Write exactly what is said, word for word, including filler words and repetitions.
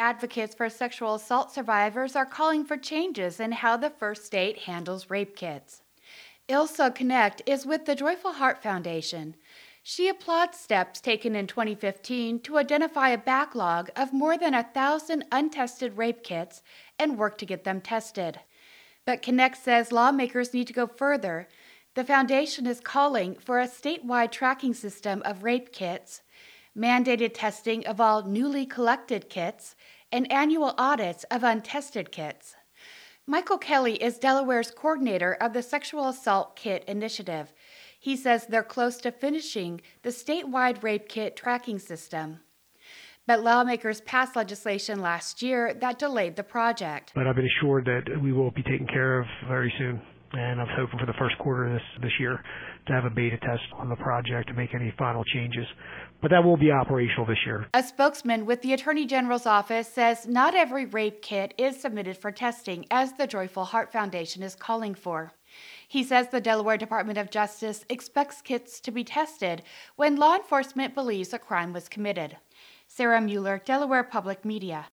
advocates for sexual assault survivors are calling for changes in how the First State handles rape kits. Ilsa Connect is with the Joyful Heart Foundation. She applauds steps taken in twenty fifteen to identify a backlog of more than a thousand untested rape kits and work to get them tested. But Connect says lawmakers need to go further. The foundation is calling for a statewide tracking system of rape kits, mandated testing of all newly collected kits, and annual audits of untested kits. Michael Kelly is Delaware's coordinator of the Sexual Assault Kit Initiative. He says they're close to finishing the statewide rape kit tracking system. But lawmakers passed legislation last year that delayed the project. But I've been assured that we will be taken care of very soon. And I'm hoping for the first quarter of this, this year to have a beta test on the project to make any final changes. But that will be operational this year. A spokesman with the Attorney General's office says not every rape kit is submitted for testing, as the Joyful Heart Foundation is calling for. He says the Delaware Department of Justice expects kits to be tested when law enforcement believes a crime was committed. Sarah Mueller, Delaware Public Media.